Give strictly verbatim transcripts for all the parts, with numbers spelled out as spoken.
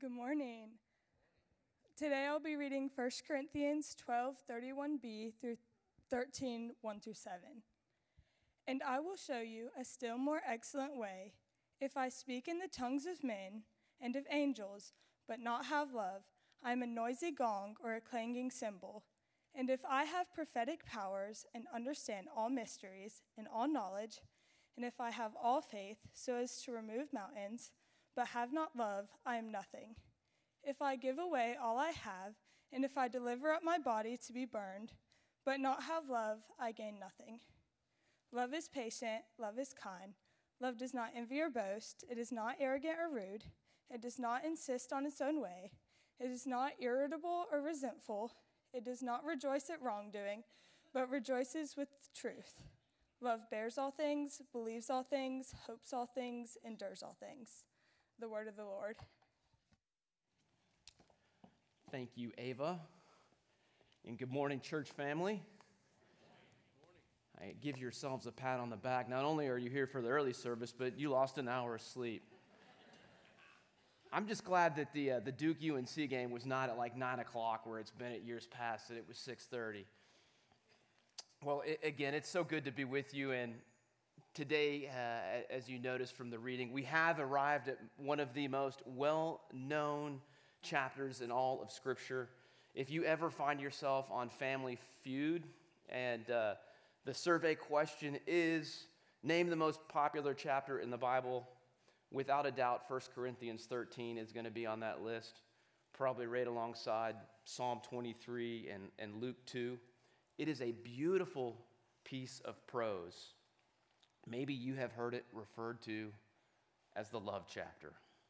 Good morning. Today I'll be reading First Corinthians twelve, thirty-one b through thirteen, one through seven. And I will show you a still more excellent way. If I speak in the tongues of men and of angels, but not have love, I am a noisy gong or a clanging cymbal. And if I have prophetic powers and understand all mysteries and all knowledge, and if I have all faith so as to remove mountains, but have not love, I am nothing. If I give away all I have, and if I deliver up my body to be burned, but not have love, I gain nothing. Love is patient, love is kind. Love does not envy or boast. It is not arrogant or rude. It does not insist on its own way. It is not irritable or resentful. It does not rejoice at wrongdoing, but rejoices with truth. Love bears all things, believes all things, hopes all things, endures all things. The word of the Lord. Thank you, Ava. And good morning, church family. I give yourselves a pat on the back. Not only are you here for the early service, but you lost an hour of sleep. I'm just glad that the uh, the Duke U N C game was not at like nine o'clock where it's been at years past, that it was six thirty. Well, it, again, it's so good to be with you. And today, uh, as you noticed from the reading, we have arrived at one of the most well-known chapters in all of Scripture. If you ever find yourself on Family Feud, and uh, the survey question is, name the most popular chapter in the Bible, without a doubt, First Corinthians thirteen is going to be on that list, probably right alongside Psalm twenty-three and, and Luke two. It is a beautiful piece of prose. Maybe you have heard it referred to as the love chapter.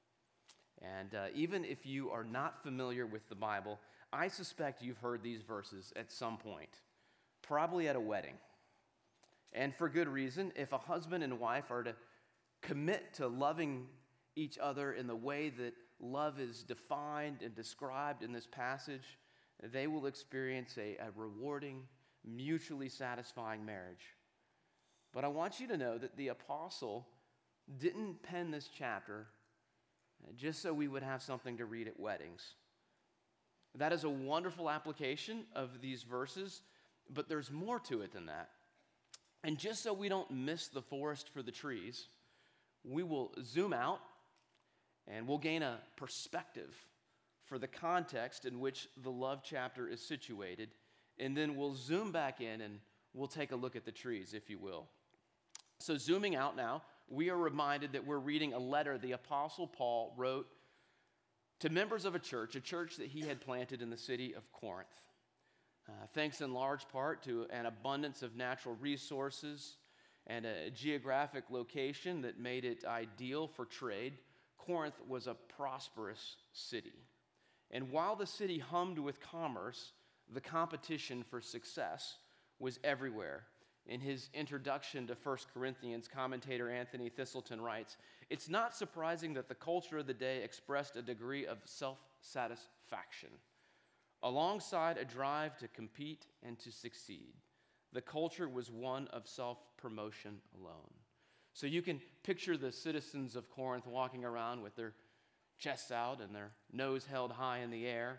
And uh, even if you are not familiar with the Bible, I suspect you've heard these verses at some point, probably at a wedding. And for good reason. If a husband and wife are to commit to loving each other in the way that love is defined and described in this passage, they will experience a, a rewarding, mutually satisfying marriage. But I want you to know that the apostle didn't pen this chapter just so we would have something to read at weddings. That is a wonderful application of these verses, but there's more to it than that. And just so we don't miss the forest for the trees, we will zoom out and we'll gain a perspective for the context in which the love chapter is situated, and then we'll zoom back in and we'll take a look at the trees, if you will. So zooming out now, we are reminded that we're reading a letter the Apostle Paul wrote to members of a church, a church that he had planted in the city of Corinth. Uh, thanks in large part to an abundance of natural resources and a geographic location that made it ideal for trade, Corinth was a prosperous city. And while the city hummed with commerce, the competition for success was everywhere. In his introduction to First Corinthians, commentator Anthony Thistleton writes, "It's not surprising that the culture of the day expressed a degree of self-satisfaction. Alongside a drive to compete and to succeed, the culture was one of self-promotion alone." So you can picture the citizens of Corinth walking around with their chests out and their nose held high in the air.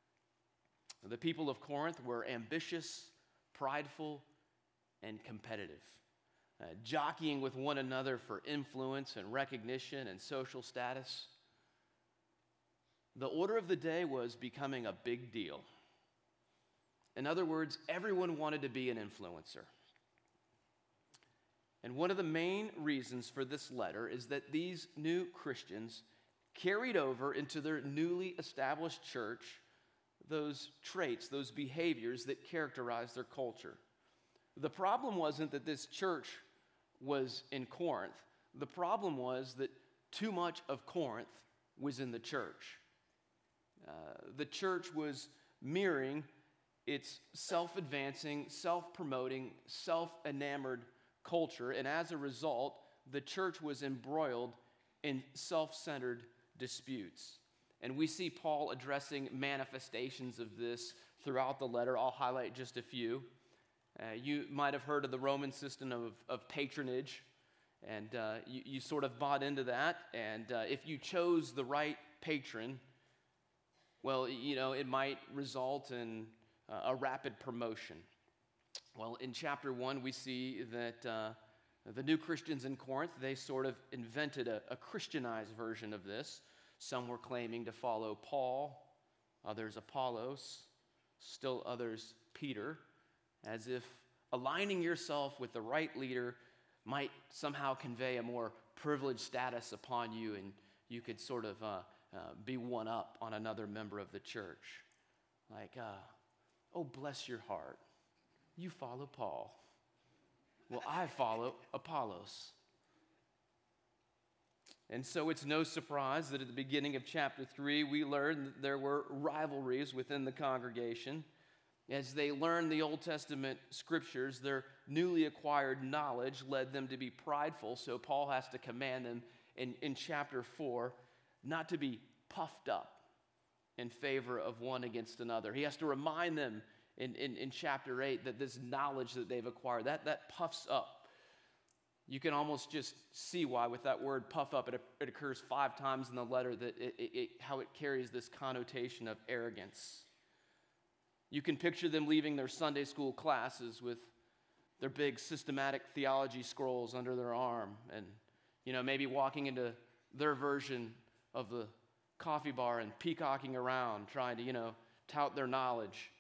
The people of Corinth were ambitious, prideful, and competitive, uh, jockeying with one another for influence and recognition and social status. The order of the day was becoming a big deal. In other words, everyone wanted to be an influencer. And one of the main reasons for this letter is that these new Christians carried over into their newly established church those traits, those behaviors that characterize their culture. The problem wasn't that this church was in Corinth. The problem was that too much of Corinth was in the church. Uh, the church was mirroring its self-advancing, self-promoting, self-enamored culture, and as a result, the church was embroiled in self-centered disputes. And we see Paul addressing manifestations of this throughout the letter. I'll highlight just a few. Uh, you might have heard of the Roman system of, of patronage, and uh, you, you sort of bought into that. And uh, if you chose the right patron, Well, you know, it might result in uh, a rapid promotion. Well, in chapter one, we see that uh, the new Christians in Corinth, they sort of invented a, a Christianized version of this. Some were claiming to follow Paul, others Apollos, still others Peter, as if aligning yourself with the right leader might somehow convey a more privileged status upon you, and you could sort of uh, uh, be one up on another member of the church. Like, uh, oh, bless your heart. You follow Paul. Well, I follow Apollos. And so it's no surprise that at the beginning of chapter three, we learn that there were rivalries within the congregation. As they learned the Old Testament scriptures, their newly acquired knowledge led them to be prideful, so Paul has to command them in, in chapter four not to be puffed up in favor of one against another. He has to remind them in, in, in chapter eight that this knowledge that they've acquired, that, that puffs up. You can almost just see why with that word puff up, it, it occurs five times in the letter, that it, it, it, how it carries this connotation of arrogance. You can picture them leaving their Sunday school classes with their big systematic theology scrolls under their arm and, you know, maybe walking into their version of the coffee bar and peacocking around, trying to, you know, tout their knowledge.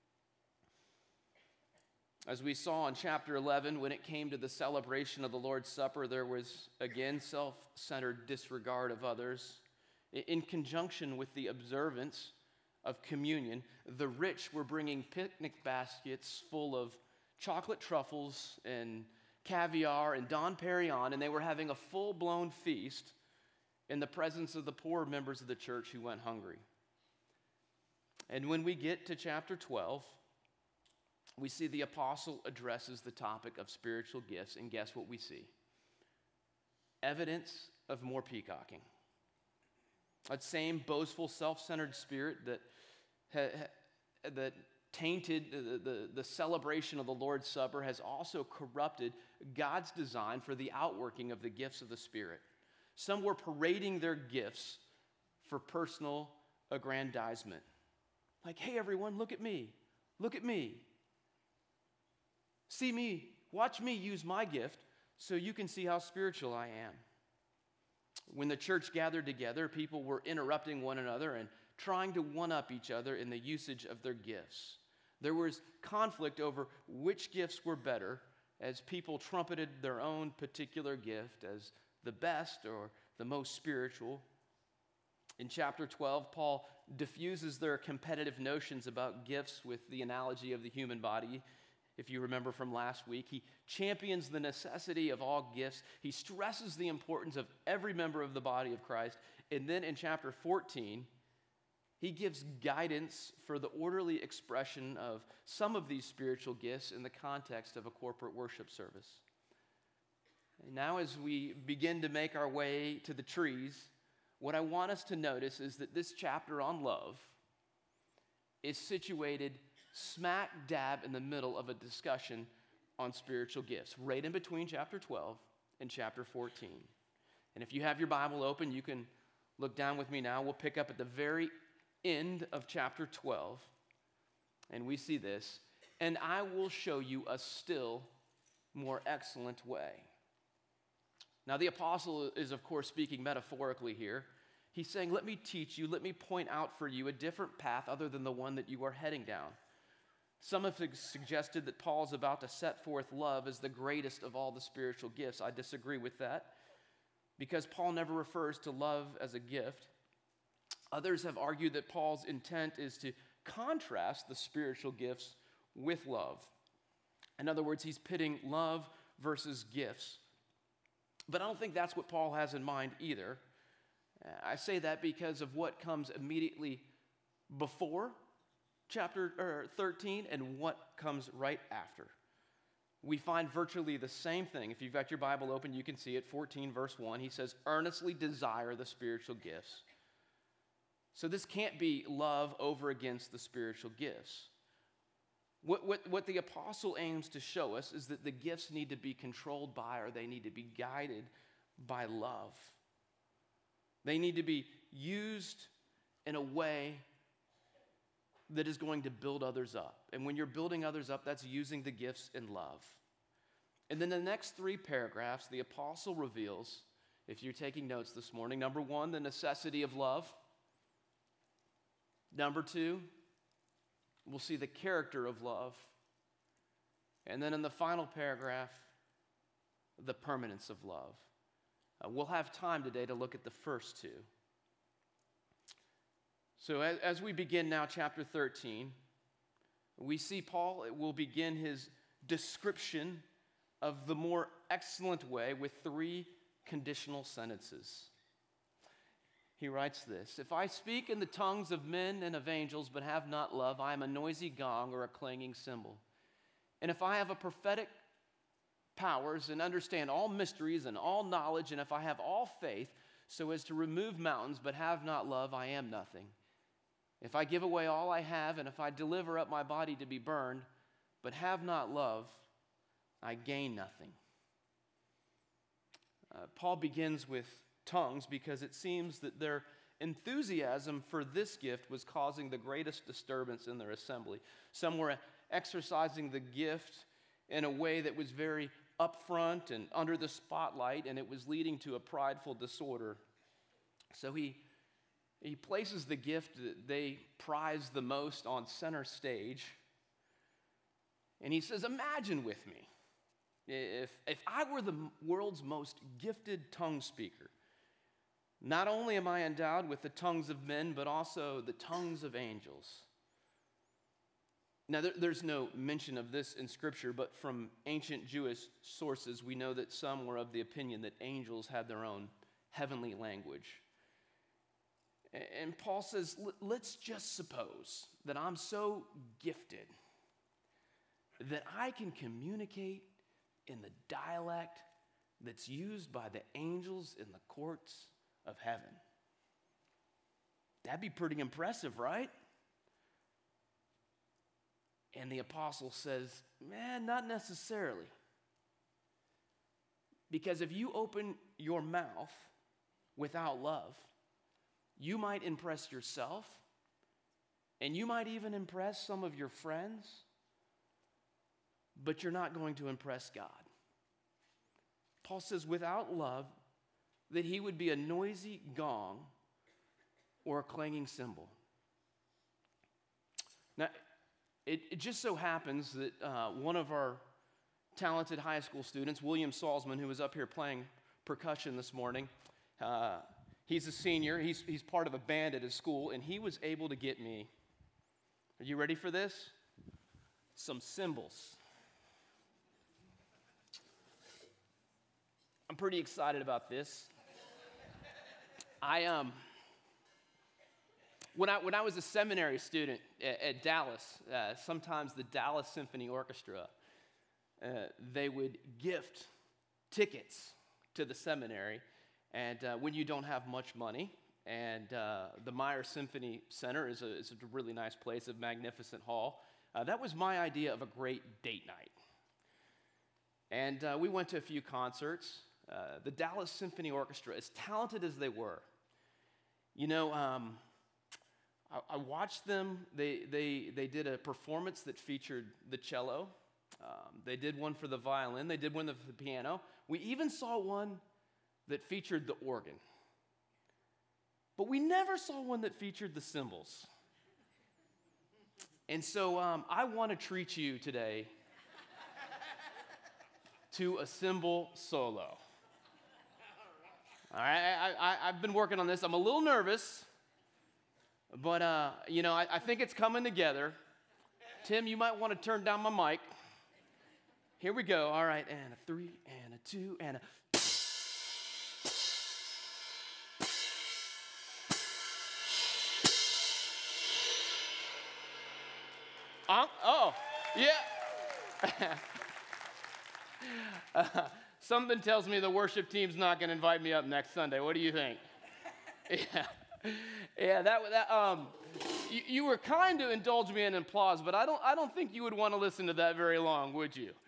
As we saw in chapter eleven, when it came to the celebration of the Lord's Supper, there was, again, self-centered disregard of others. In conjunction with the observance of communion, the rich were bringing picnic baskets full of chocolate truffles and caviar and Dom Perignon, and they were having a full-blown feast in the presence of the poorer members of the church who went hungry. And when we get to chapter twelve, we see the apostle addresses the topic of spiritual gifts, and guess what we see? Evidence of more peacocking. That same boastful, self-centered spirit that, ha, ha, that tainted the, the, the celebration of the Lord's Supper has also corrupted God's design for the outworking of the gifts of the Spirit. Some were parading their gifts for personal aggrandizement. Like, hey, everyone, look at me. Look at me. See me. Watch me use my gift so you can see how spiritual I am. When the church gathered together, people were interrupting one another and trying to one-up each other in the usage of their gifts. There was conflict over which gifts were better as people trumpeted their own particular gift as the best or the most spiritual. In chapter twelve, Paul diffuses their competitive notions about gifts with the analogy of the human body. If you remember from last week, he champions the necessity of all gifts. He stresses the importance of every member of the body of Christ. And then in chapter fourteen, he gives guidance for the orderly expression of some of these spiritual gifts in the context of a corporate worship service. And now as we begin to make our way to the trees, what I want us to notice is that this chapter on love is situated smack dab in the middle of a discussion on spiritual gifts, right in between chapter twelve and chapter fourteen. And if you have your Bible open, you can look down with me now. We'll pick up at the very end of chapter twelve, and we see this, and I will show you a still more excellent way. Now, the apostle is, of course, speaking metaphorically here. He's saying, let me teach you, let me point out for you a different path other than the one that you are heading down. Some have suggested that Paul's about to set forth love as the greatest of all the spiritual gifts. I disagree with that because Paul never refers to love as a gift. Others have argued that Paul's intent is to contrast the spiritual gifts with love. In other words, he's pitting love versus gifts. But I don't think that's what Paul has in mind either. I say that because of what comes immediately before chapter or thirteen and what comes right after. We find virtually the same thing. If you've got your Bible open, you can see it. fourteen verse one, he says, earnestly desire the spiritual gifts. So this can't be love over against the spiritual gifts. What, what, what the apostle aims to show us is that the gifts need to be controlled by, or they need to be guided by love. They need to be used in a way that is going to build others up. And when you're building others up, that's using the gifts in love. And then the next three paragraphs, the apostle reveals, if you're taking notes this morning, number one, the necessity of love. Number two, we'll see the character of love. And then in the final paragraph, the permanence of love. Uh, we'll have time today to look at the first two. So as, as we begin now chapter thirteen, we see Paul will begin his description of the more excellent way with three conditional sentences. He writes this: if I speak in the tongues of men and of angels but have not love, I am a noisy gong or a clanging cymbal. And if I have a prophetic powers and understand all mysteries and all knowledge, and if I have all faith so as to remove mountains but have not love, I am nothing. If I give away all I have, and if I deliver up my body to be burned but have not love, I gain nothing. Uh, Paul begins with tongues because it seems that their enthusiasm for this gift was causing the greatest disturbance in their assembly. Some were exercising the gift in a way that was very upfront and under the spotlight, and it was leading to a prideful disorder. So he, he places the gift that they prize the most on center stage, and he says, imagine with me, if, if I were the world's most gifted tongue speaker, not only am I endowed with the tongues of men, but also the tongues of angels. Now, there, there's no mention of this in Scripture, but from ancient Jewish sources, we know that some were of the opinion that angels had their own heavenly language. And Paul says, let's just suppose that I'm so gifted that I can communicate in the dialect that's used by the angels in the courts of heaven. That'd be pretty impressive, right? And the apostle says, man, not necessarily. Because if you open your mouth without love, you might impress yourself, and you might even impress some of your friends, but you're not going to impress God. Paul says, without love, that he would be a noisy gong or a clanging cymbal. Now, It, it just so happens that uh, one of our talented high school students, William Salzman, who was up here playing percussion this morning, uh, he's a senior. He's, he's part of a band at his school, and he was able to get me, are you ready for this? Some cymbals. I'm pretty excited about this. I um. When I, when I was a seminary student at, at Dallas, uh, sometimes the Dallas Symphony Orchestra, uh, they would gift tickets to the seminary, and uh, when you don't have much money, and uh, the Meyer Symphony Center is a, is a really nice place, a magnificent hall, uh, that was my idea of a great date night. And uh, we went to a few concerts. Uh, the Dallas Symphony Orchestra, as talented as they were, you know, um, I watched them. They, they, they did a performance that featured the cello. Um, they did one for the violin. They did one for the piano. We even saw one that featured the organ. But we never saw one that featured the cymbals. And so um, I want to treat you today to a cymbal solo. All right, I, I, I've been working on this. I'm a little nervous. But, uh, you know, I, I think it's coming together. Tim, you might want to turn down my mic. Here we go. All right, and a three, and a two, and a... Uh, oh, yeah. uh, something tells me the worship team's not going to invite me up next Sunday. What do you think? Yeah. Yeah, that that um, you, you were kind to indulge me in applause, but I don't I don't think you would want to listen to that very long, would you?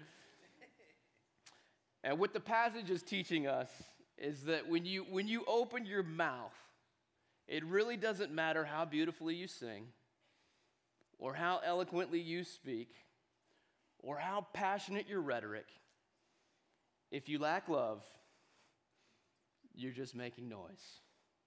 And what the passage is teaching us is that when you when you open your mouth, it really doesn't matter how beautifully you sing, or how eloquently you speak, or how passionate your rhetoric, if you lack love, you're just making noise.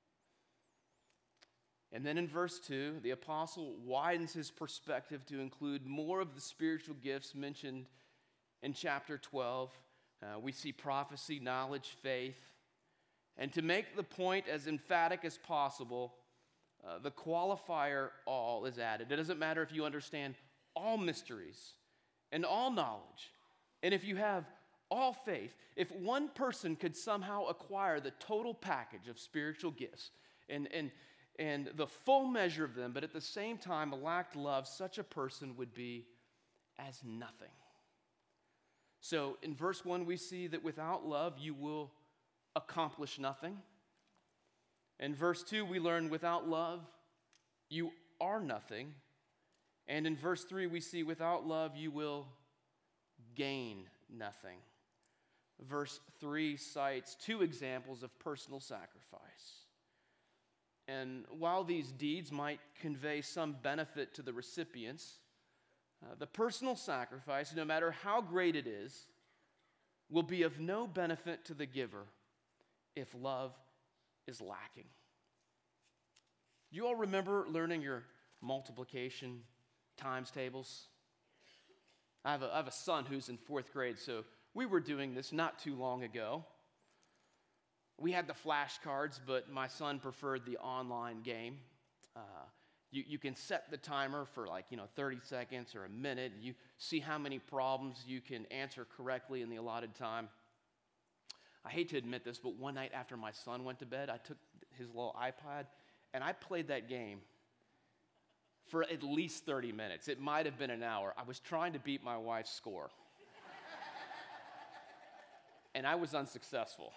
And then in verse two, the apostle widens his perspective to include more of the spiritual gifts mentioned in chapter twelve. Uh, we see prophecy, knowledge, faith. And to make the point as emphatic as possible, uh, the qualifier all is added. It doesn't matter if you understand all mysteries and all knowledge, and if you have all faith. If one person could somehow acquire the total package of spiritual gifts and, and, and the full measure of them, but at the same time lacked love, such a person would be as nothing. So in verse one, we see that without love, you will accomplish nothing. In verse two, we learn without love, you are nothing. And in verse three, we see without love, you will gain nothing. Verse three cites two examples of personal sacrifice. And while these deeds might convey some benefit to the recipients, uh, the personal sacrifice, no matter how great it is, will be of no benefit to the giver if love is lacking. You all remember learning your multiplication times tables? I have a, I have a son who's in fourth grade, so we were doing this not too long ago. We had the flashcards, but my son preferred the online game. Uh, you, you can set the timer for like, you know, thirty seconds or a minute. You see how many problems you can answer correctly in the allotted time. I hate to admit this, but one night after my son went to bed, I took his little iPad and I played that game for at least thirty minutes. It might have been an hour. I was trying to beat my wife's score. And I was unsuccessful.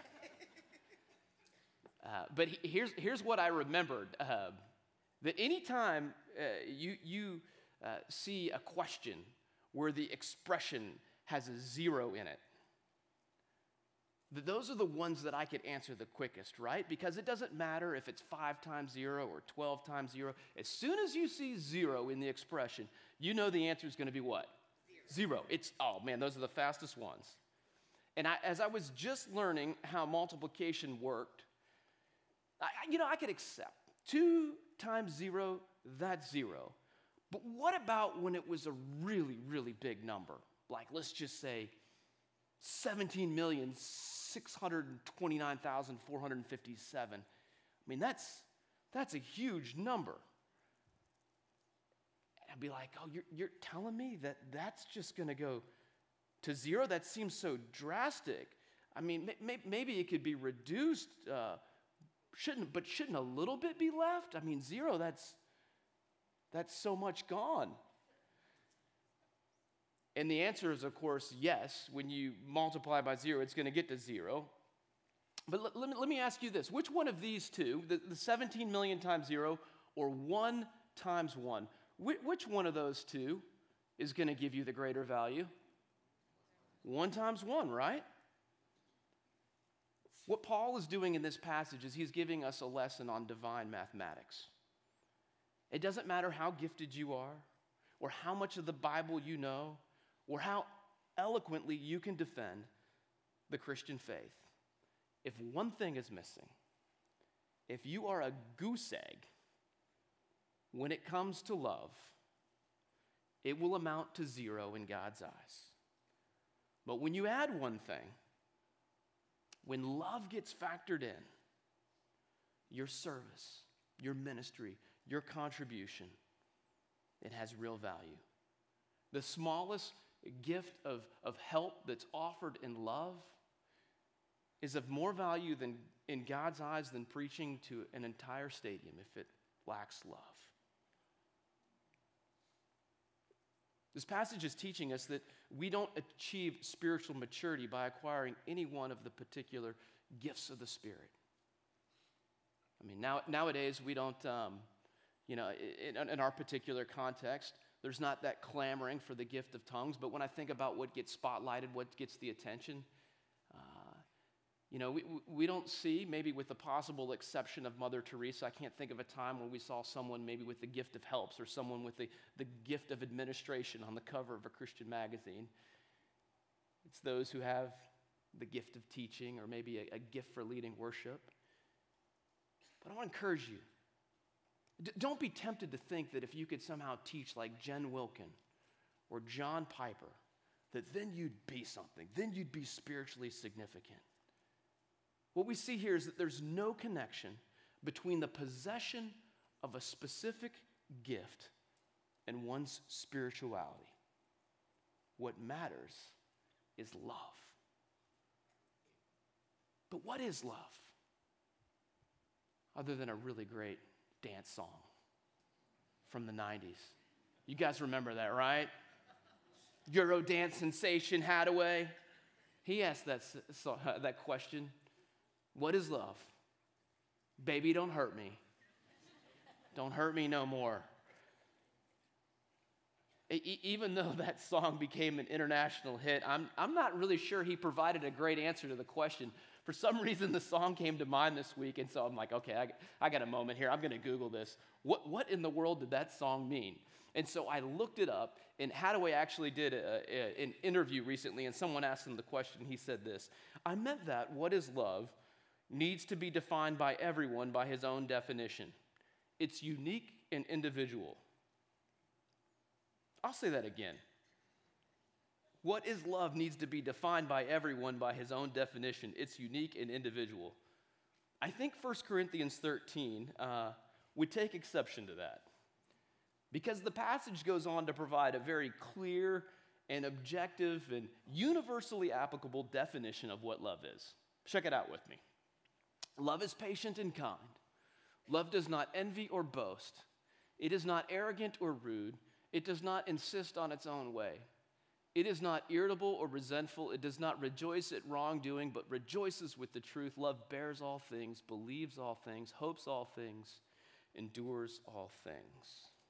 Uh, but he, here's, here's what I remembered. Uh, that anytime uh, you, you uh, see a question where the expression has a zero in it, that those are the ones that I could answer the quickest, right? Because it doesn't matter if it's five times zero or twelve times zero. As soon as you see zero in the expression, you know the answer is going to be what? Zero. Zero. It's, oh man, those are the fastest ones. And I, as I was just learning how multiplication worked, I, you know, I could accept two times zero, that's zero. But what about when it was a really, really big number? Like, let's just say seventeen million, six hundred twenty-nine thousand, four hundred fifty-seven. I mean, that's, that's a huge number. I'd be like, oh, you're, you're telling me that that's just going to go to zero? That seems so drastic. I mean, may, maybe it could be reduced, uh, shouldn't, but shouldn't a little bit be left? I mean, zero, that's, that's so much gone. And the answer is, of course, yes. When you multiply by zero, it's going to get to zero. But let, let, me, let me ask you this. Which one of these two, the, the seventeen million times zero or one times one, which, which one of those two is going to give you the greater value? One times one, right? What Paul is doing in this passage is he's giving us a lesson on divine mathematics. It doesn't matter how gifted you are, or how much of the Bible you know, or how eloquently you can defend the Christian faith. If one thing is missing, if you are a goose egg, when it comes to love, it will amount to zero in God's eyes. But when you add one thing, when love gets factored in, your service, your ministry, your contribution, it has real value. The smallest gift of, of help that's offered in love is of more value than in God's eyes than preaching to an entire stadium if it lacks love. This passage is teaching us that we don't achieve spiritual maturity by acquiring any one of the particular gifts of the Spirit. I mean, now, nowadays we don't, um, you know, in, in our particular context, there's not that clamoring for the gift of tongues, but when I think about what gets spotlighted, what gets the attention, uh, You know, we, we don't see, maybe with the possible exception of Mother Teresa, I can't think of a time when we saw someone maybe with the gift of helps or someone with the, the gift of administration on the cover of a Christian magazine. It's those who have the gift of teaching or maybe a, a gift for leading worship. But I want to encourage you. D- don't be tempted to think that if you could somehow teach like Jen Wilkin or John Piper, that then you'd be something, then you'd be spiritually significant. What we see here is that there's no connection between the possession of a specific gift and one's spirituality. What matters is love. But what is love? Other than a really great dance song from the nineties. You guys remember that, right? Euro dance sensation Hadaway. He asked that, that question. What is love? Baby, don't hurt me. Don't hurt me no more. E- even though that song became an international hit, I'm, I'm not really sure he provided a great answer to the question. For some reason, the song came to mind this week, and so I'm like, okay, I, I got a moment here. I'm going to Google this. What, what in the world did that song mean? And so I looked it up, and Hadaway actually did a, a, an interview recently, and someone asked him the question. He said this: I meant that what is love needs to be defined by everyone by his own definition. It's unique and individual. I'll say that again. What is love needs to be defined by everyone by his own definition. It's unique and individual. I think First Corinthians thirteen uh, would take exception to that, because the passage goes on to provide a very clear and objective and universally applicable definition of what love is. Check it out with me. Love is patient and kind. Love does not envy or boast. It is not arrogant or rude. It does not insist on its own way. It is not irritable or resentful. It does not rejoice at wrongdoing, but rejoices with the truth. Love bears all things, believes all things, hopes all things, endures all things.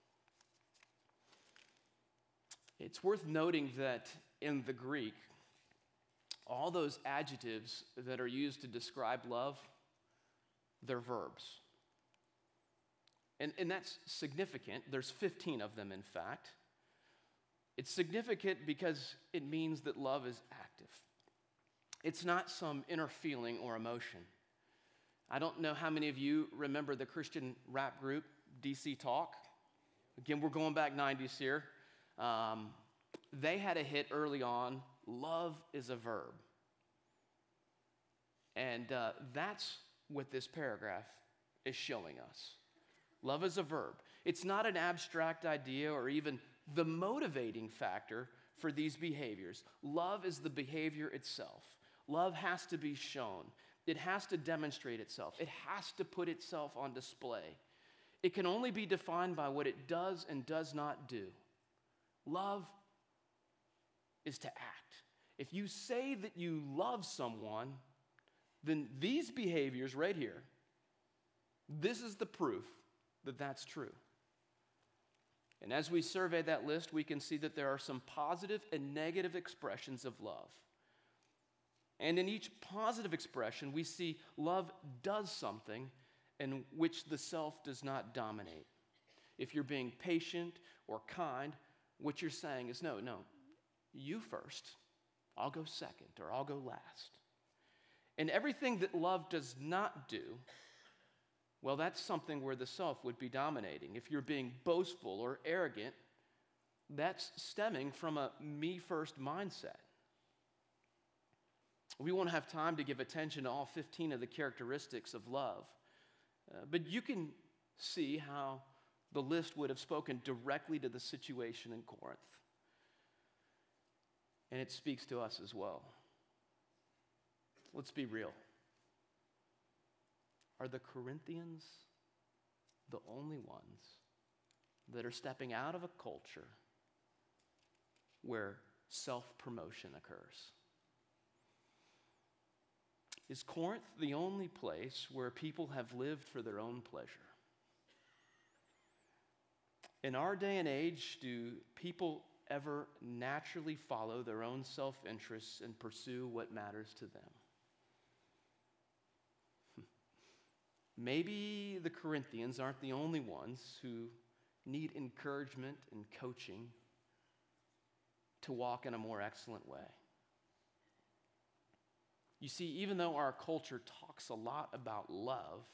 It's worth noting that in the Greek, all those adjectives that are used to describe love, they're verbs. And, and that's significant. There's fifteen of them, in fact. It's significant because it means that love is active. It's not some inner feeling or emotion. I don't know how many of you remember the Christian rap group D C Talk. Again, we're going back nineties here. Um, they had a hit early on, Love is a Verb. And uh, that's what this paragraph is showing us. Love is a verb. It's not an abstract idea or even the motivating factor for these behaviors. Love is the behavior itself. Love has to be shown. It has to demonstrate itself. It has to put itself on display. It can only be defined by what it does and does not do. Love is to act. If you say that you love someone, then these behaviors right here, this is the proof that that's true. And as we survey that list, we can see that there are some positive and negative expressions of love. And in each positive expression, we see love does something in which the self does not dominate. If you're being patient or kind, what you're saying is, no, no, you first, I'll go second, or I'll go last. And everything that love does not do, well, that's something where the self would be dominating. If you're being boastful or arrogant, that's stemming from a me-first mindset. We won't have time to give attention to all fifteen of the characteristics of love, uh, but you can see how the list would have spoken directly to the situation in Corinth. And it speaks to us as well. Let's be real. Are the Corinthians the only ones that are stepping out of a culture where self-promotion occurs? Is Corinth the only place where people have lived for their own pleasure? In our day and age, do people ever naturally follow their own self-interests and pursue what matters to them? maybe the Corinthians aren't the only ones who need encouragement and coaching to walk in a more excellent way. You see, even though our culture talks a lot about love,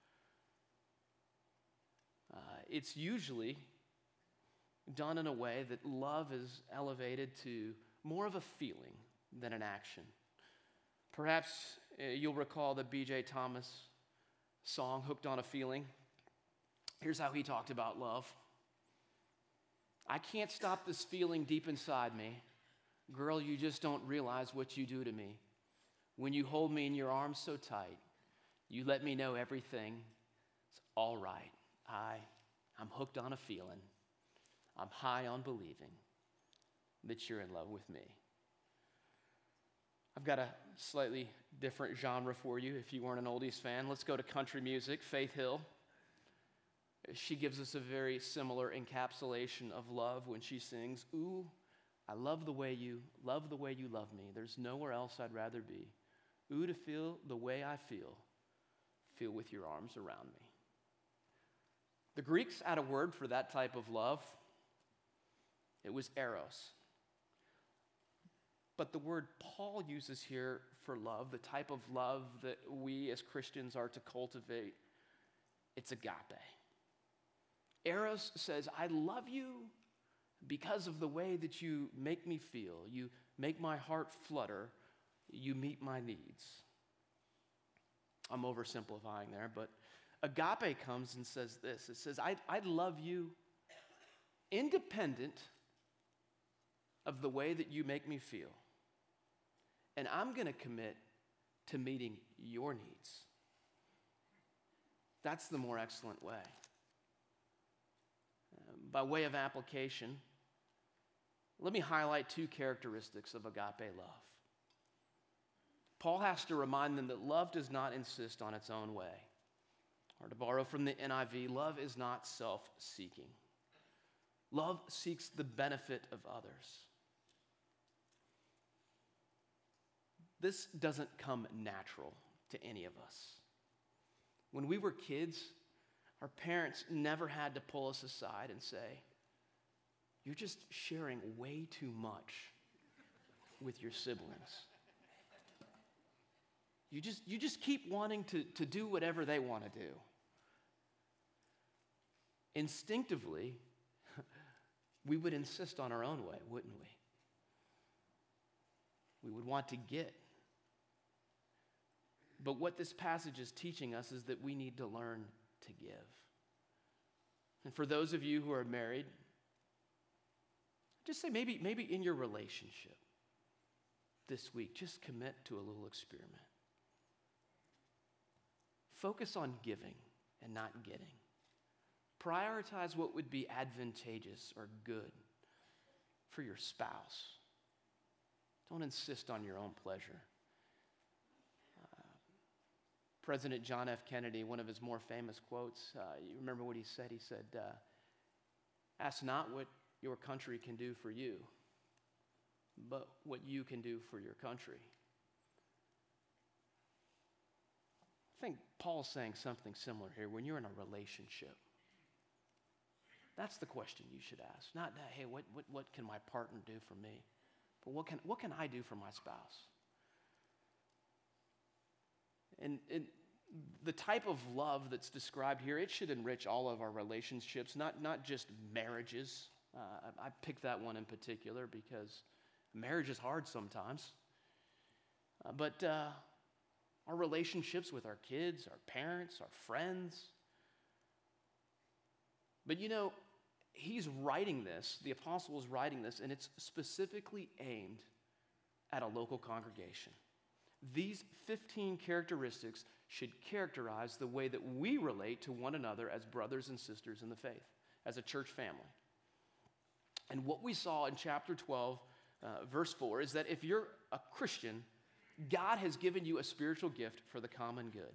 uh, it's usually done in a way that love is elevated to more of a feeling than an action. Perhaps uh, you'll recall the B J Thomas song, Hooked on a Feeling. Here's how he talked about love. I can't stop this feeling deep inside me. Girl, you just don't realize what you do to me. When you hold me in your arms so tight, you let me know everything is all right. I, I'm hooked on a feeling. I'm high on believing that you're in love with me. I've got a slightly different genre for you if you weren't an oldies fan. Let's go to country music. Faith Hill. She gives us a very similar encapsulation of love when she sings, "Ooh, I love the way you, love the way you love me. There's nowhere else I'd rather be. Ooh, to feel the way I feel, feel with your arms around me." The Greeks had a word for that type of love. It was eros. But the word Paul uses here for love, the type of love that we as Christians are to cultivate, it's agape. Eros says, I love you because of the way that you make me feel. You make my heart flutter. You meet my needs. I'm oversimplifying there, but agape comes and says this. It says, I, I love you independent of the way that you make me feel. And I'm going to commit to meeting your needs. That's the more excellent way. Um, by way of application, let me highlight two characteristics of agape love. Paul has to remind them that love does not insist on its own way. Or to borrow from the N I V, love is not self-seeking. Love seeks the benefit of others. This doesn't come natural to any of us. When we were kids, our parents never had to pull us aside and say, you're just sharing way too much with your siblings. You just, you just keep wanting to, to do whatever they want to do. Instinctively, we would insist on our own way, wouldn't we? We would want to get. But what this passage is teaching us is that we need to learn to give. And for those of you who are married, just say maybe, maybe in your relationship this week, just commit to a little experiment. Focus on giving and not getting. Prioritize what would be advantageous or good for your spouse. Don't insist on your own pleasure. Uh, President John F. Kennedy, one of his more famous quotes, uh, you remember what he said? He said, uh, ask not what your country can do for you, but what you can do for your country. I think Paul's saying something similar here. When you're in a relationship, that's the question you should ask. Not, hey, what, what, what can my partner do for me? But what can, what can I do for my spouse? And, and the type of love that's described here, it should enrich all of our relationships, not, not just marriages. Uh, I, I picked that one in particular because marriage is hard sometimes. Uh, but uh, our relationships with our kids, our parents, our friends. But you know, he's writing this, the apostle is writing this, and it's specifically aimed at a local congregation. These fifteen characteristics should characterize the way that we relate to one another as brothers and sisters in the faith, as a church family. And what we saw in chapter twelve, uh, verse four, is that if you're a Christian, God has given you a spiritual gift for the common good.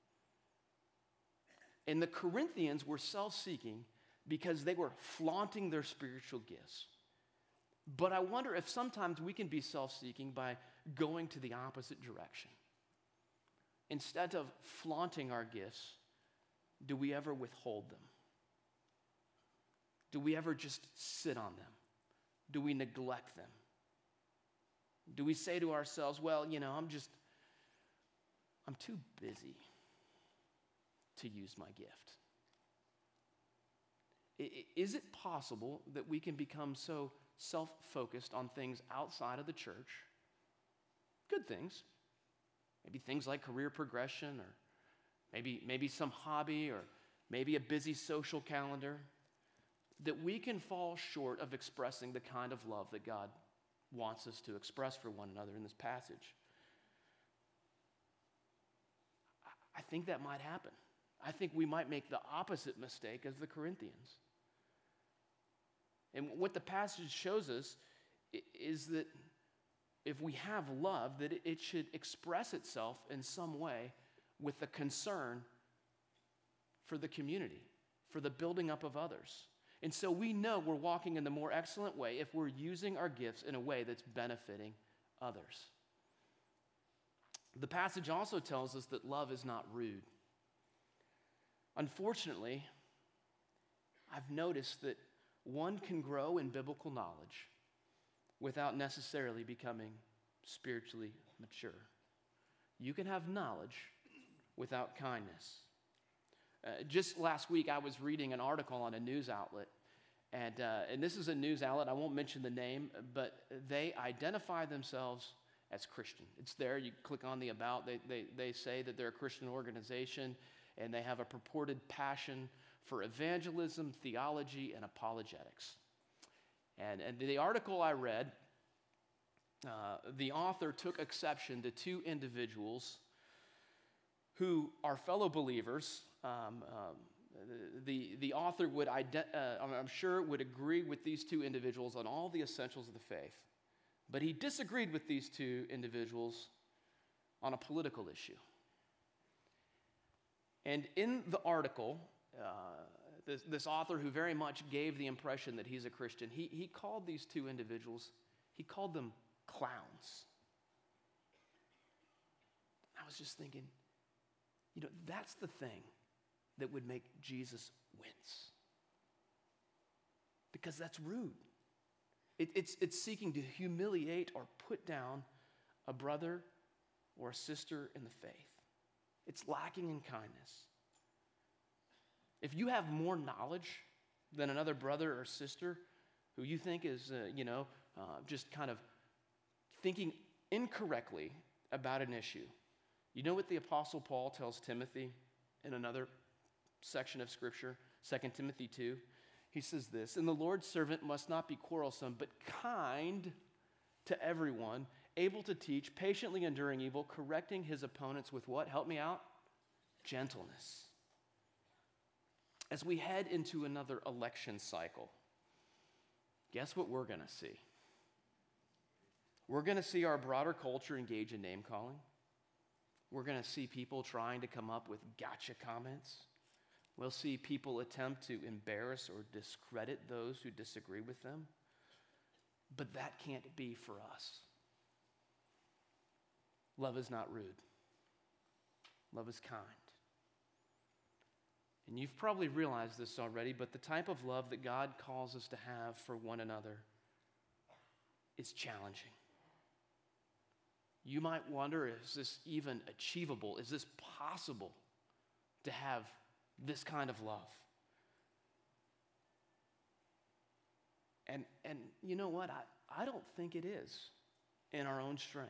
And the Corinthians were self-seeking because they were flaunting their spiritual gifts. But I wonder if sometimes we can be self-seeking by going to the opposite direction. Instead of flaunting our gifts, do we ever withhold them? Do we ever just sit on them? Do we neglect them? Do we say to ourselves, well, you know, I'm just, I'm too busy to use my gift? Is it possible that we can become so self-focused on things outside of the church, good things, maybe things like career progression, or maybe, maybe some hobby, or maybe a busy social calendar, that we can fall short of expressing the kind of love that God wants us to express for one another in this passage? I think that might happen. I think we might make the opposite mistake as the Corinthians. And what the passage shows us is that if we have love, that it should express itself in some way with the concern for the community, for the building up of others. And so we know we're walking in the more excellent way if we're using our gifts in a way that's benefiting others. The passage also tells us that love is not rude. Unfortunately, I've noticed that one can grow in biblical knowledge without necessarily becoming spiritually mature. You can have knowledge without kindness. Uh, just last week, I was reading an article on a news outlet, and, uh, and this is a news outlet. I won't mention the name, but they identify themselves as Christian. It's there. You click on the about. They, they, they say that they're a Christian organization, and they have a purported passion for evangelism, theology, and apologetics. And, and the article I read, uh, the author took exception to two individuals who are fellow believers. Um, um, the, the author would, ident- uh, I'm sure, would agree with these two individuals on all the essentials of the faith. But he disagreed with these two individuals on a political issue. And in the article, uh, this, this author who very much gave the impression that he's a Christian, he, he called these two individuals, he called them clowns. I was just thinking, you know, that's the thing that would make Jesus wince. Because that's rude. It, it's, it's seeking to humiliate or put down a brother or a sister in the faith. It's lacking in kindness. If you have more knowledge than another brother or sister who you think is, uh, you know, uh, just kind of thinking incorrectly about an issue, you know what the Apostle Paul tells Timothy in another section of Scripture, Second Timothy two? He says this, "And the Lord's servant must not be quarrelsome, but kind to everyone, able to teach, patiently enduring evil, correcting his opponents with" what? Help me out. Gentleness. As we head into another election cycle, guess what we're going to see? We're going to see our broader culture engage in name calling. We're going to see people trying to come up with gotcha comments. We'll see people attempt to embarrass or discredit those who disagree with them. But that can't be for us. Love is not rude. Love is kind. And you've probably realized this already, but the type of love that God calls us to have for one another is challenging. You might wonder, is this even achievable? Is this possible to have this kind of love? And, and you know what? I, I don't think it is in our own strength.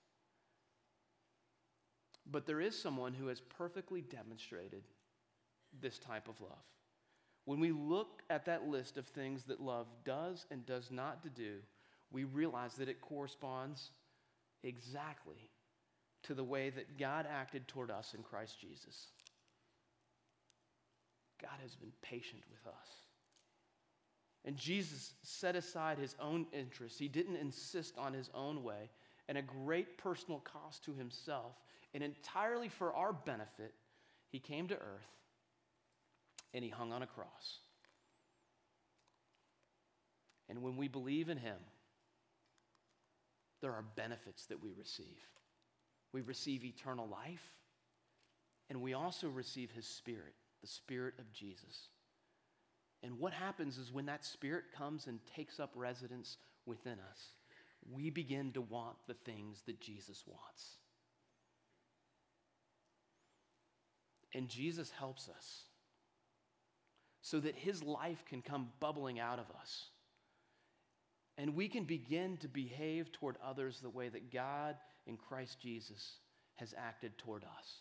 But there is someone who has perfectly demonstrated this type of love. When we look at that list of things that love does and does not to do, we realize that it corresponds exactly to the way that God acted toward us in Christ Jesus. God has been patient with us. And Jesus set aside his own interests. He didn't insist on his own way, and a great personal cost to himself, and entirely for our benefit, he came to earth and he hung on a cross. And when we believe in him, there are benefits that we receive. We receive eternal life, and we also receive his Spirit. the Spirit of Jesus. And what happens is when that Spirit comes and takes up residence within us, we begin to want the things that Jesus wants. And Jesus helps us so that his life can come bubbling out of us. And we can begin to behave toward others the way that God in Christ Jesus has acted toward us.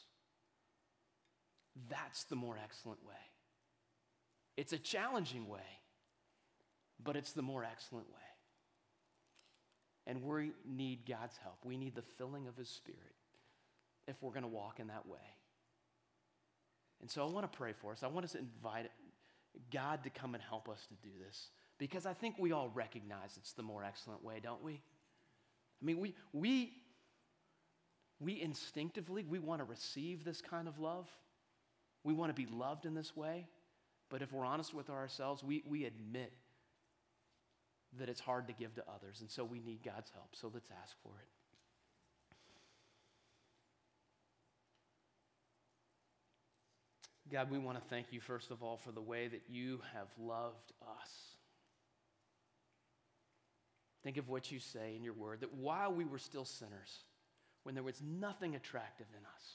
That's the more excellent way. It's a challenging way, but it's the more excellent way. And we need God's help. We need the filling of his Spirit if we're going to walk in that way. And so I want to pray for us. I want us to invite God to come and help us to do this, because I think we all recognize it's the more excellent way, don't we? I mean, we we we instinctively, we want to receive this kind of love. We want to be loved in this way. But if we're honest with ourselves, we, we admit that it's hard to give to others, and so we need God's help. So let's ask for it. God, we want to thank you, first of all, for the way that you have loved us. Think of what you say in your word, that while we were still sinners, when there was nothing attractive in us,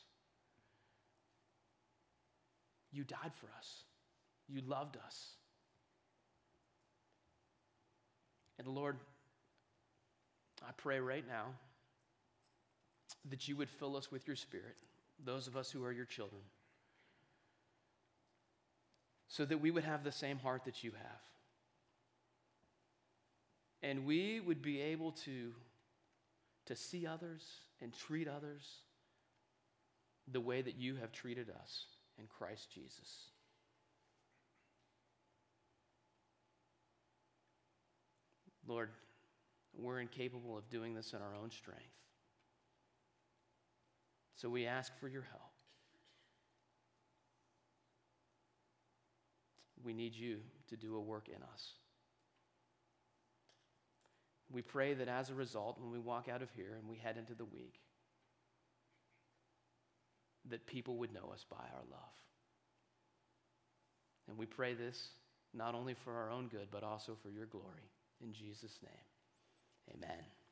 you died for us. You loved us. And Lord, I pray right now that you would fill us with your Spirit, those of us who are your children, so that we would have the same heart that you have. And we would be able to, to see others and treat others the way that you have treated us in Christ Jesus. Lord, we're incapable of doing this in our own strength. So we ask for your help. We need you to do a work in us. We pray that as a result, when we walk out of here and we head into the week, that people would know us by our love. And we pray this not only for our own good, but also for your glory. In Jesus' name, amen.